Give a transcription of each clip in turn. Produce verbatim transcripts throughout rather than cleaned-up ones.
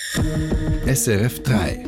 S R F drei.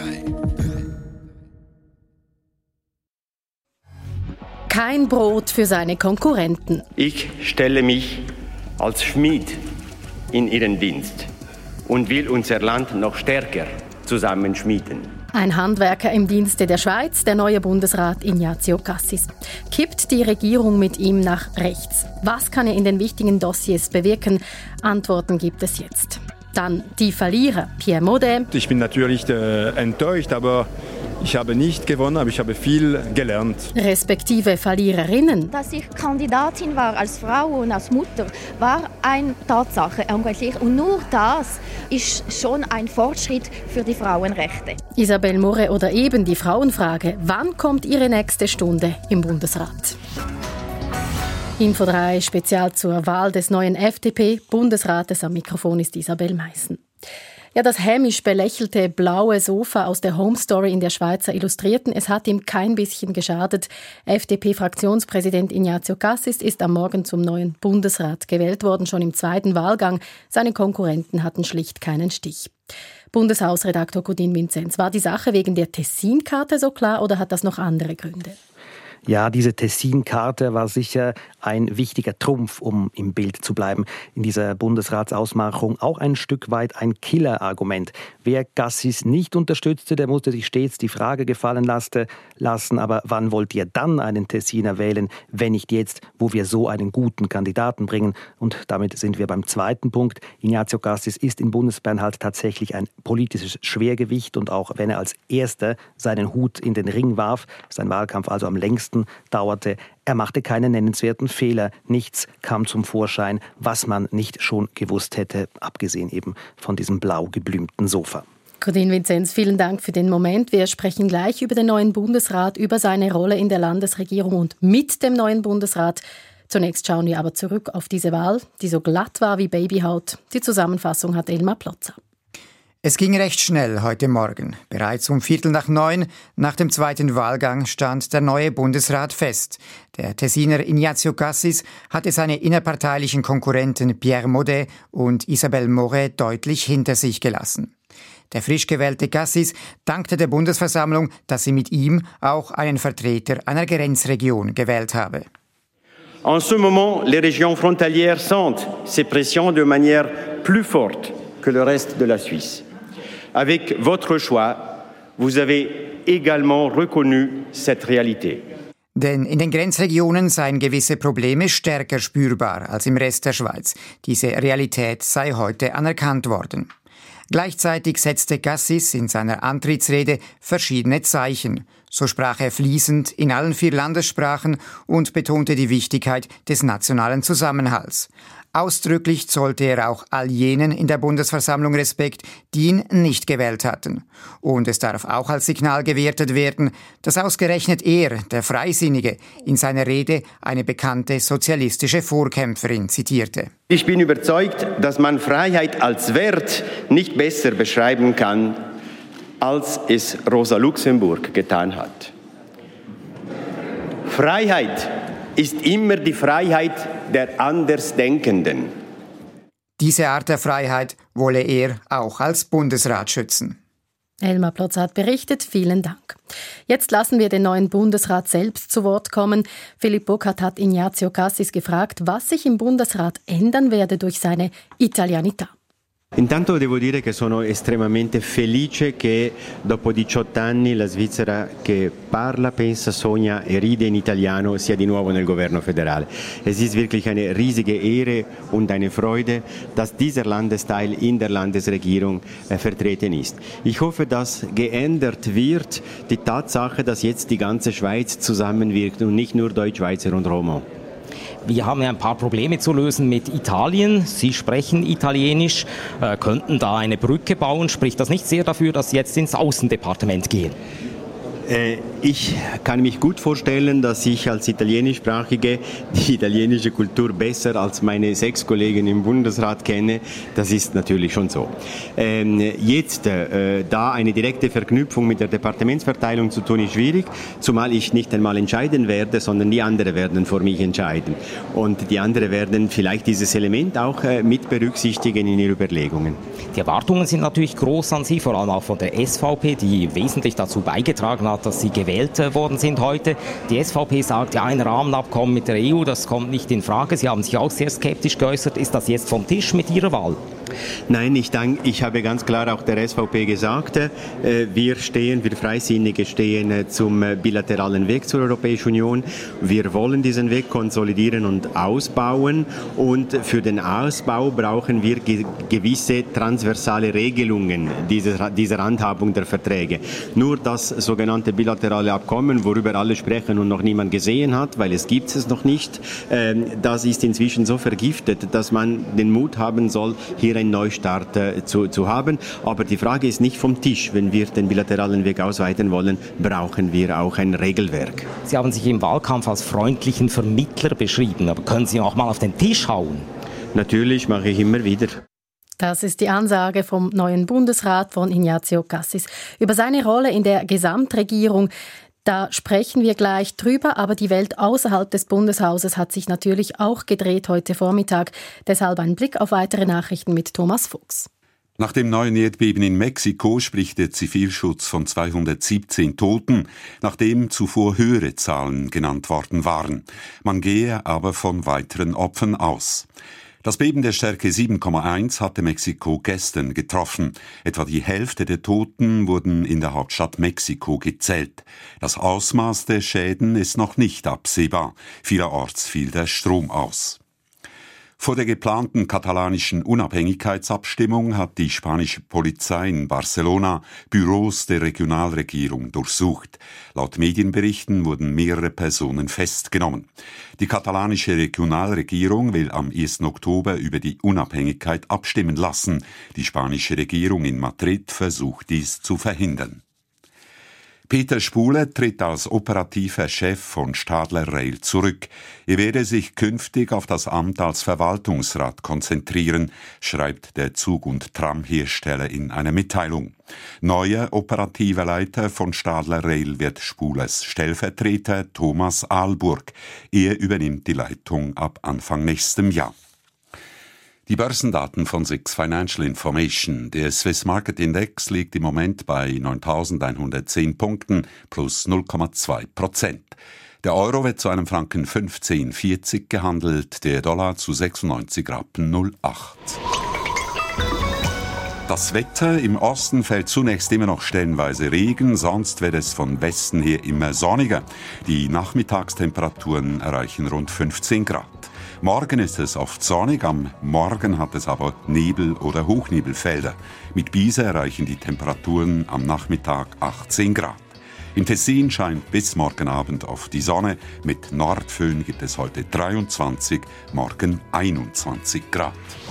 Kein Brot für seine Konkurrenten. Ich stelle mich als Schmied in Ihren Dienst und will unser Land noch stärker zusammenschmieden. Ein Handwerker im Dienste der Schweiz, der neue Bundesrat Ignazio Cassis. Kippt die Regierung mit ihm nach rechts? Was kann er in den wichtigen Dossiers bewirken? Antworten gibt es jetzt. Dann die Verlierer, Pierre Modet. Ich bin natürlich äh, enttäuscht, aber ich habe nicht gewonnen, aber ich habe viel gelernt. Respektive Verliererinnen. Dass ich Kandidatin war als Frau und als Mutter, war eine Tatsache. Und nur das ist schon ein Fortschritt für die Frauenrechte. Isabelle Moret oder eben die Frauenfrage. Wann kommt Ihre nächste Stunde im Bundesrat? Info drei Spezial zur Wahl des neuen F D P-Bundesrates. Am Mikrofon ist Isabel Meissen. Ja, das hämisch belächelte blaue Sofa aus der Home Story in der Schweizer Illustrierten, es hat ihm kein bisschen geschadet. F D P-Fraktionspräsident Ignazio Cassis ist am Morgen zum neuen Bundesrat gewählt worden, schon im zweiten Wahlgang. Seine Konkurrenten hatten schlicht keinen Stich. Bundeshausredaktor Codin Vinzenz, war die Sache wegen der Tessin-Karte so klar oder hat das noch andere Gründe? Ja, diese Tessin-Karte war sicher ein wichtiger Trumpf, um im Bild zu bleiben. In dieser Bundesratsausmachung auch ein Stück weit ein Killer-Argument. Wer Cassis nicht unterstützte, der musste sich stets die Frage gefallen lassen, aber wann wollt ihr dann einen Tessiner wählen, wenn nicht jetzt, wo wir so einen guten Kandidaten bringen? Und damit sind wir beim zweiten Punkt. Ignazio Cassis ist in Bundesbern halt tatsächlich ein politisches Schwergewicht und auch wenn er als Erster seinen Hut in den Ring warf, sein Wahlkampf also am längsten dauerte, er machte keine nennenswerten Fehler. Nichts kam zum Vorschein, was man nicht schon gewusst hätte, abgesehen eben von diesem blau geblümten Sofa. Codin Vinzenz, vielen Dank für den Moment. Wir sprechen gleich über den neuen Bundesrat, über seine Rolle in der Landesregierung und mit dem neuen Bundesrat. Zunächst schauen wir aber zurück auf diese Wahl, die so glatt war wie Babyhaut. Die Zusammenfassung hat Elmar Plotzer. Es ging recht schnell heute Morgen. Bereits um Viertel nach neun, nach dem zweiten Wahlgang, stand der neue Bundesrat fest. Der Tessiner Ignazio Cassis hatte seine innerparteilichen Konkurrenten Pierre Modet und Isabelle Moret deutlich hinter sich gelassen. Der frisch gewählte Cassis dankte der Bundesversammlung, dass sie mit ihm auch einen Vertreter einer Grenzregion gewählt habe. En ce moment, les régions frontalières sentent ces pressions de manière plus forte que le reste de la Suisse. Avec votre choix, vous avez également reconnu cette réalité. Denn in den Grenzregionen seien gewisse Probleme stärker spürbar als im Rest der Schweiz. Diese Realität sei heute anerkannt worden. Gleichzeitig setzte Cassis in seiner Antrittsrede verschiedene Zeichen. So sprach er fließend in allen vier Landessprachen und betonte die Wichtigkeit des nationalen Zusammenhalts. Ausdrücklich zollte er auch all jenen in der Bundesversammlung Respekt, die ihn nicht gewählt hatten. Und es darf auch als Signal gewertet werden, dass ausgerechnet er, der Freisinnige, in seiner Rede eine bekannte sozialistische Vorkämpferin zitierte. Ich bin überzeugt, dass man Freiheit als Wert nicht besser beschreiben kann, als es Rosa Luxemburg getan hat. Freiheit ist immer die Freiheit der Andersdenkenden. Diese Art der Freiheit wolle er auch als Bundesrat schützen. Elmar Plotzer hat berichtet. Vielen Dank. Jetzt lassen wir den neuen Bundesrat selbst zu Wort kommen. Philipp Burkhardt hat Ignazio Cassis gefragt, was sich im Bundesrat ändern werde durch seine Italianità. Intanto devo dire che sono estremamente felice che dopo diciotto anni la Svizzera che parla, pensa, sogna e ride in italiano sia di nuovo nel governo federale. Es ist wirklich eine riesige Ehre und eine Freude, dass dieser Landesteil in der Landesregierung äh, vertreten ist. Ich hoffe, dass geändert wird die Tatsache, dass jetzt die ganze Schweiz zusammenwirkt und nicht nur Deutschschweizer und Romo. Wir haben ja ein paar Probleme zu lösen mit Italien. Sie sprechen Italienisch, äh, könnten da eine Brücke bauen. Spricht das nicht sehr dafür, dass Sie jetzt ins Außendepartement gehen? Ich kann mich gut vorstellen, dass ich als Italienischsprachige die italienische Kultur besser als meine sechs Kollegen im Bundesrat kenne. Das ist natürlich schon so. Jetzt da eine direkte Verknüpfung mit der Departementsverteilung zu tun, ist schwierig, zumal ich nicht einmal entscheiden werde, sondern die anderen werden vor mich entscheiden. Und die anderen werden vielleicht dieses Element auch mit berücksichtigen in ihren Überlegungen. Die Erwartungen sind natürlich groß an Sie, vor allem auch von der S V P, die wesentlich dazu beigetragen hat, dass Sie gewählt worden sind heute. Die S V P sagt, ja, ein Rahmenabkommen mit der E U, das kommt nicht in Frage. Sie haben sich auch sehr skeptisch geäußert. Ist das jetzt vom Tisch mit Ihrer Wahl? Nein, ich, danke, ich habe ganz klar auch der S V P gesagt, äh, wir stehen, wir Freisinnige stehen äh, zum äh, bilateralen Weg zur Europäischen Union. Wir wollen diesen Weg konsolidieren und ausbauen, und für den Ausbau brauchen wir ge- gewisse transversale Regelungen dieser, dieser Handhabung der Verträge. Nur das sogenannte bilaterale Abkommen, worüber alle sprechen und noch niemand gesehen hat, weil es gibt es noch nicht, äh, das ist inzwischen so vergiftet, dass man den Mut haben soll, hier einen Neustart äh, zu, zu haben. Aber die Frage ist nicht vom Tisch. Wenn wir den bilateralen Weg ausweiten wollen, brauchen wir auch ein Regelwerk. Sie haben sich im Wahlkampf als freundlichen Vermittler beschrieben, aber können Sie auch mal auf den Tisch hauen? Natürlich, mache ich immer wieder. Das ist die Ansage vom neuen Bundesrat von Ignazio Cassis über seine Rolle in der Gesamtregierung. Da sprechen wir gleich drüber, aber die Welt außerhalb des Bundeshauses hat sich natürlich auch gedreht heute Vormittag. Deshalb ein Blick auf weitere Nachrichten mit Thomas Fuchs. Nach dem neuen Erdbeben in Mexiko spricht der Zivilschutz von zweihundertsiebzehn Toten, nachdem zuvor höhere Zahlen genannt worden waren. Man gehe aber von weiteren Opfern aus. Das Beben der Stärke sieben Komma eins hatte Mexiko gestern getroffen. Etwa die Hälfte der Toten wurden in der Hauptstadt Mexiko gezählt. Das Ausmaß der Schäden ist noch nicht absehbar. Vielerorts fiel der Strom aus. Vor der geplanten katalanischen Unabhängigkeitsabstimmung hat die spanische Polizei in Barcelona Büros der Regionalregierung durchsucht. Laut Medienberichten wurden mehrere Personen festgenommen. Die katalanische Regionalregierung will am ersten Oktober über die Unabhängigkeit abstimmen lassen. Die spanische Regierung in Madrid versucht dies zu verhindern. Peter Spule tritt als operativer Chef von Stadler Rail zurück. Er werde sich künftig auf das Amt als Verwaltungsrat konzentrieren, schreibt der Zug- und Tramhersteller in einer Mitteilung. Neuer operativer Leiter von Stadler Rail wird Spules Stellvertreter Thomas Ahlburg. Er übernimmt die Leitung ab Anfang nächstem Jahr. Die Börsendaten von SIX Financial Information. Der Swiss Market Index liegt im Moment bei neuntausendeinhundertzehn Punkten plus null Komma zwei Prozent. Der Euro wird zu einem Franken fünfzehn Komma vierzig gehandelt, der Dollar zu sechsundneunzig Rappen null Komma acht. Das Wetter: im Osten fällt zunächst immer noch stellenweise Regen, sonst wird es von Westen her immer sonniger. Die Nachmittagstemperaturen erreichen rund fünfzehn Grad. Morgen ist es oft sonnig, am Morgen hat es aber Nebel- oder Hochnebelfelder. Mit Biese erreichen die Temperaturen am Nachmittag achtzehn Grad. Im Tessin scheint bis morgen Abend oft die Sonne. Mit Nordföhn gibt es heute dreiundzwanzig, morgen einundzwanzig Grad.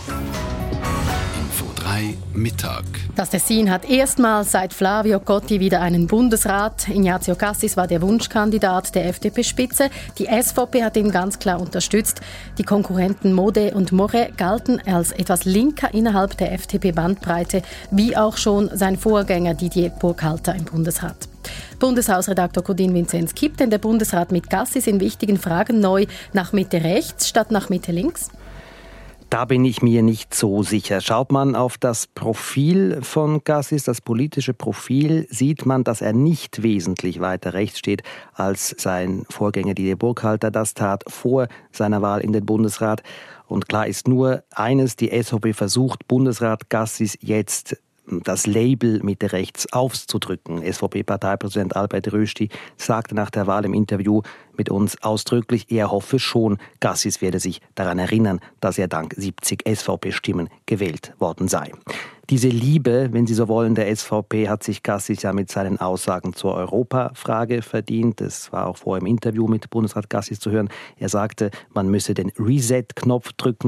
Info drei Mittag. Das Tessin hat erstmals seit Flavio Cotti wieder einen Bundesrat. Ignazio Cassis war der Wunschkandidat der F D P-Spitze. Die S V P hat ihn ganz klar unterstützt. Die Konkurrenten Mode und Morre galten als etwas linker innerhalb der F D P-Bandbreite, wie auch schon sein Vorgänger Didier Burkhalter im Bundesrat. Bundeshausredaktor Codin Vinzenz: kippt denn der Bundesrat mit Cassis in wichtigen Fragen neu nach Mitte rechts statt nach Mitte links? Da bin ich mir nicht so sicher. Schaut man auf das Profil von Cassis, das politische Profil, sieht man, dass er nicht wesentlich weiter rechts steht, als sein Vorgänger Didier Burkhalter das tat vor seiner Wahl in den Bundesrat. Und klar ist nur eines: die S V P versucht, Bundesrat Cassis jetzt das Label Mitte rechts aufzudrücken. S V P-Parteipräsident Albert Rösti sagte nach der Wahl im Interview mit uns ausdrücklich, er hoffe schon, Cassis werde sich daran erinnern, dass er dank siebzig S V P-Stimmen gewählt worden sei. Diese Liebe, wenn Sie so wollen, der S V P hat sich Cassis ja mit seinen Aussagen zur Europafrage verdient. Das war auch vor im Interview mit Bundesrat Cassis zu hören. Er sagte, man müsse den Reset-Knopf drücken.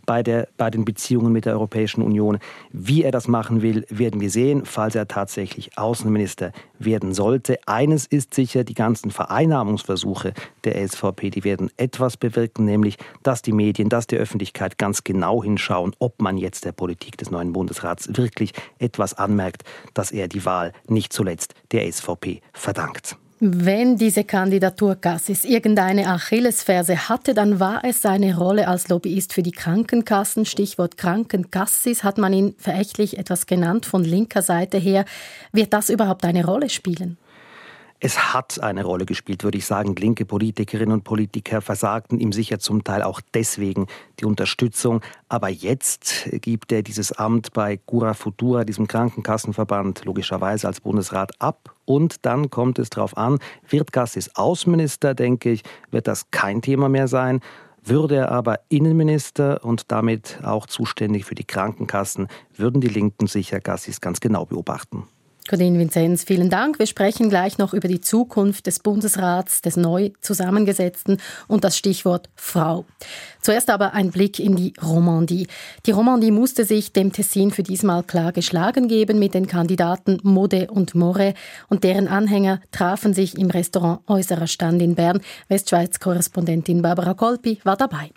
bei, der, bei den Beziehungen mit der Europäischen Union. Wie er das machen will, werden wir sehen, falls er tatsächlich Außenminister werden sollte. Eines ist sicher, die ganzen Vereinnahmungsversuche der S V P, die werden etwas bewirken, nämlich, dass die Medien, dass die Öffentlichkeit ganz genau hinschauen, ob man jetzt der Politik des neuen Bundesrats wirklich etwas anmerkt, dass er die Wahl nicht zuletzt der S V P verdankt. Wenn diese Kandidatur Cassis irgendeine Achillesferse hatte, dann war es seine Rolle als Lobbyist für die Krankenkassen. Stichwort Krankenkassis hat man ihn verächtlich etwas genannt von linker Seite her. Wird das überhaupt eine Rolle spielen? Es hat eine Rolle gespielt, würde ich sagen. Linke Politikerinnen und Politiker versagten ihm sicher zum Teil auch deswegen die Unterstützung. Aber jetzt gibt er dieses Amt bei Cura Futura, diesem Krankenkassenverband, logischerweise als Bundesrat ab. Und dann kommt es darauf an, wird Cassis Außenminister, denke ich, wird das kein Thema mehr sein. Würde er aber Innenminister und damit auch zuständig für die Krankenkassen, würden die Linken sicher Cassis ganz genau beobachten. Claudine Vinzenz, vielen Dank. Wir sprechen gleich noch über die Zukunft des Bundesrats, des neu zusammengesetzten und das Stichwort Frau. Zuerst aber ein Blick in die Romandie. Die Romandie musste sich dem Tessin für diesmal klar geschlagen geben mit den Kandidaten Maudet und Moret und deren Anhänger trafen sich im Restaurant Äußerer Stand in Bern. Westschweiz-Korrespondentin Barbara Colpi war dabei.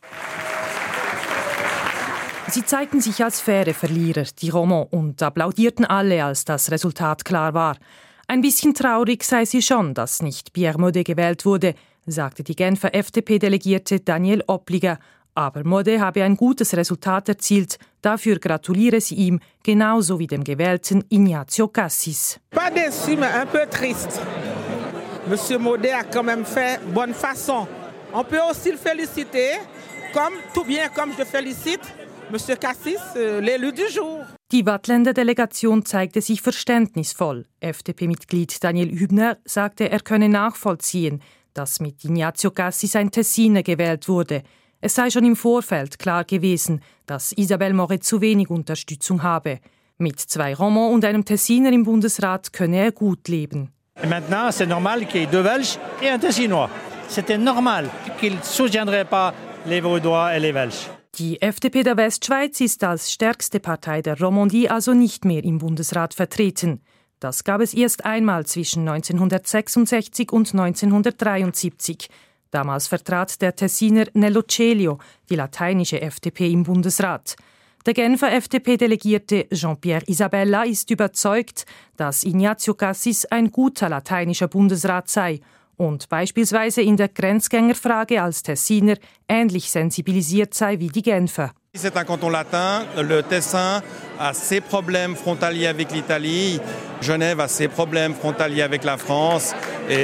Sie zeigten sich als faire Verlierer, die Romans, und applaudierten alle, als das Resultat klar war. Ein bisschen traurig sei sie schon, dass nicht Pierre Maudet gewählt wurde, sagte die Genfer F D P-Delegierte Danielle Oppliger. Aber Maudet habe ein gutes Resultat erzielt. Dafür gratuliere sie ihm, genauso wie dem gewählten Ignacio Cassis. Pas déçu, mais un peu triste. Monsieur Maudet a quand même fait bonne façon. On peut aussi le féliciter, comme tout bien comme je félicite Monsieur Cassis, l'élu du jour. Die Waadtländer Delegation zeigte sich verständnisvoll. F D P-Mitglied Daniel Hübner sagte, er könne nachvollziehen, dass mit Ignacio Cassis ein Tessiner gewählt wurde. Es sei schon im Vorfeld klar gewesen, dass Isabelle Moret zu wenig Unterstützung habe. Mit zwei Romans und einem Tessiner im Bundesrat könne er gut leben. Et maintenant, c'est normal qu'il y ait deux Belges et un Tessinois. C'était normal qu'il ne soutiendrait pas les Vaudois et les Belges. Die F D P der Westschweiz ist als stärkste Partei der Romandie also nicht mehr im Bundesrat vertreten. Das gab es erst einmal zwischen neunzehnhundertsechsundsechzig und neunzehnhundertdreiundsiebzig. Damals vertrat der Tessiner Nello Celio die lateinische F D P im Bundesrat. Der Genfer F D P-Delegierte Jean-Pierre Isabella ist überzeugt, dass Ignacio Cassis ein guter lateinischer Bundesrat sei und beispielsweise in der Grenzgängerfrage als Tessiner ähnlich sensibilisiert sei wie die Genfer. C'est un canton latin. Le Tessin a ses problèmes frontaliers avec l'Italie. Genève a ses problèmes frontaliers avec la France.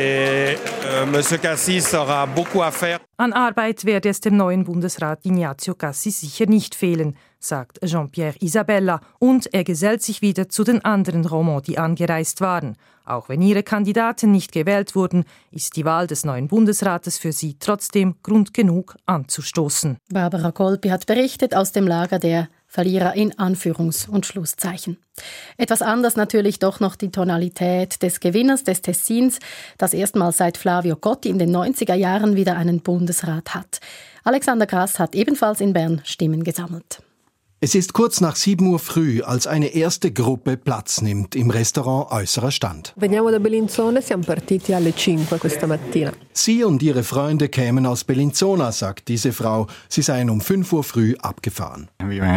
Et euh, Monsieur Cassis aura beaucoup à faire. An Arbeit werde es dem neuen Bundesrat Ignacio Cassis sicher nicht fehlen, sagt Jean-Pierre Isabella. Und er gesellt sich wieder zu den anderen Romans, die angereist waren. Auch wenn ihre Kandidaten nicht gewählt wurden, ist die Wahl des neuen Bundesrates für sie trotzdem Grund genug anzustoßen. Barbara Colpi hat berichtet aus dem Lager der Verlierer in Anführungs- und Schlusszeichen. Etwas anders natürlich doch noch die Tonalität des Gewinners des Tessins, das erstmals seit Flavio Cotti in den neunziger Jahren wieder einen Bundesrat hat. Alexander Grass hat ebenfalls in Bern Stimmen gesammelt. Es ist kurz nach sieben Uhr früh, als eine erste Gruppe Platz nimmt im Restaurant Äußerer Stand. Veniamo da Bellinzona, siamo partiti alle cinque questa mattina. Sie und ihre Freunde kämen aus Bellinzona, sagt diese Frau. Sie seien um fünf Uhr früh abgefahren.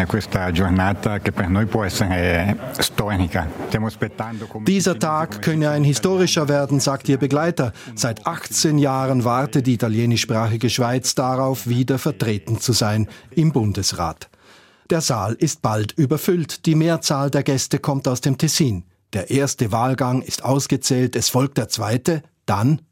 Dieser Tag könne ein historischer werden, sagt ihr Begleiter. Seit achtzehn Jahren warte die italienischsprachige Schweiz darauf, wieder vertreten zu sein im Bundesrat. Der Saal ist bald überfüllt. Die Mehrzahl der Gäste kommt aus dem Tessin. Der erste Wahlgang ist ausgezählt, es folgt der zweite, dann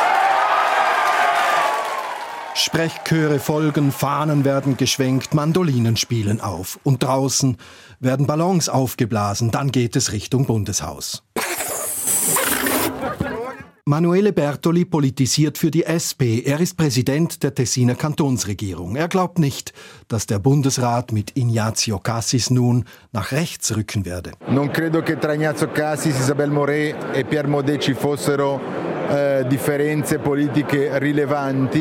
Sprechchöre folgen, Fahnen werden geschwenkt, Mandolinen spielen auf. Und draußen werden Ballons aufgeblasen, dann geht es Richtung Bundeshaus. Manuele Bertoli politisiert für die S P. Er ist Präsident der Tessiner Kantonsregierung. Er glaubt nicht, dass der Bundesrat mit Ignacio Cassis nun nach rechts rücken werde. Non credo che tra Ignacio Cassis, Isabelle Moret e Pierre Maudet ci fossero eh, differenze politiche rilevanti.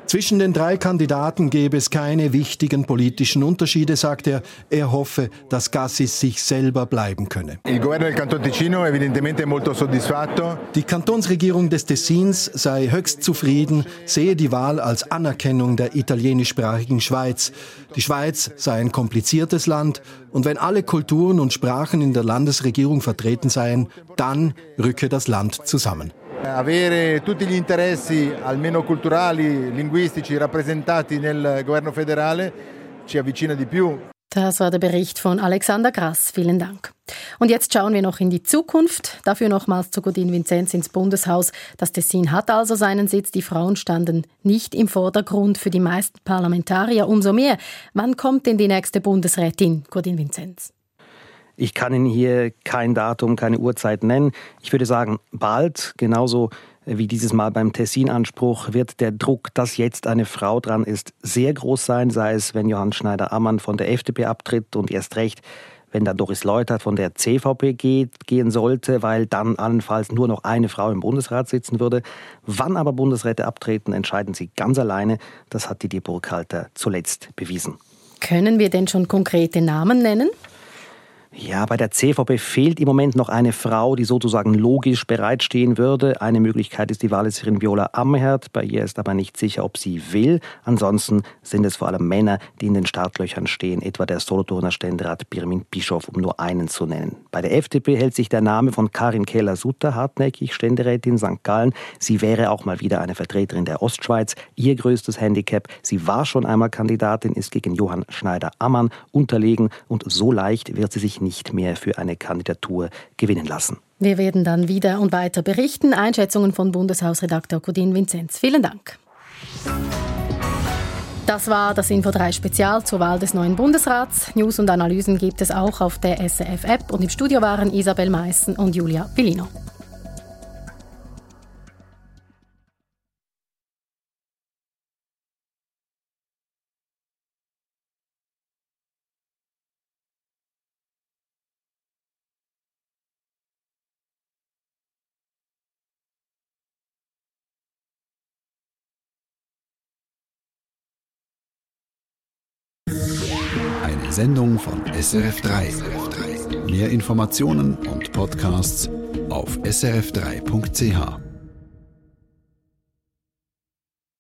Zwischen den drei Kandidaten gäbe es keine wichtigen politischen Unterschiede, sagt er. Er hoffe, dass Cassis sich selber bleiben könne. Il governo del Canton Ticino evidentemente molto soddisfatto. Die Kantonsregierung des Tessins sei höchst zufrieden, sehe die Wahl als Anerkennung der italienischsprachigen Schweiz. Die Schweiz sei ein kompliziertes Land und wenn alle Kulturen und Sprachen in der Landesregierung vertreten seien, dann rücke das Land zusammen. Avere tutti gli interessi, almeno culturali, linguistici, rappresentati nel governo federale ci avvicina di più. Das war der Bericht von Alexander Grass. Vielen Dank. Und jetzt schauen wir noch in die Zukunft. Dafür nochmals zu Godin Vinzenz ins Bundeshaus. Das Tessin hat also seinen Sitz. Die Frauen standen nicht im Vordergrund für die meisten Parlamentarier. Umso mehr. Wann kommt denn die nächste Bundesrätin, Godin Vinzenz? Ich kann Ihnen hier kein Datum, keine Uhrzeit nennen. Ich würde sagen, bald, genauso wie dieses Mal beim Tessin-Anspruch, wird der Druck, dass jetzt eine Frau dran ist, sehr groß sein, sei es, wenn Johann Schneider-Ammann von der F D P abtritt und erst recht, wenn da Doris Leuthard von der C V P geht, gehen sollte, weil dann allenfalls nur noch eine Frau im Bundesrat sitzen würde. Wann aber Bundesräte abtreten, entscheiden sie ganz alleine. Das hat Didier Burkhalter zuletzt bewiesen. Können wir denn schon konkrete Namen nennen? Ja, bei der C V P fehlt im Moment noch eine Frau, die sozusagen logisch bereitstehen würde. Eine Möglichkeit ist die Walliserin Viola Amherd. Bei ihr ist aber nicht sicher, ob sie will. Ansonsten sind es vor allem Männer, die in den Startlöchern stehen, etwa der Solothurner Ständerat Pirmin Bischof, um nur einen zu nennen. Bei der F D P hält sich der Name von Karin Keller-Sutter hartnäckig, Ständerätin Sankt Gallen. Sie wäre auch mal wieder eine Vertreterin der Ostschweiz. Ihr größtes Handicap: sie war schon einmal Kandidatin, ist gegen Johann Schneider-Ammann unterlegen und so leicht wird sie sich nicht mehr für eine Kandidatur gewinnen lassen. Wir werden dann wieder und weiter berichten. Einschätzungen von Bundeshausredakteur Godin Vinzenz. Vielen Dank. Das war das Info drei Spezial zur Wahl des neuen Bundesrats. News und Analysen gibt es auch auf der S R F-App und im Studio waren Isabel Meissen und Julia Pillino. Eine Sendung von S R F drei. Mehr Informationen und Podcasts auf s r f drei punkt c h.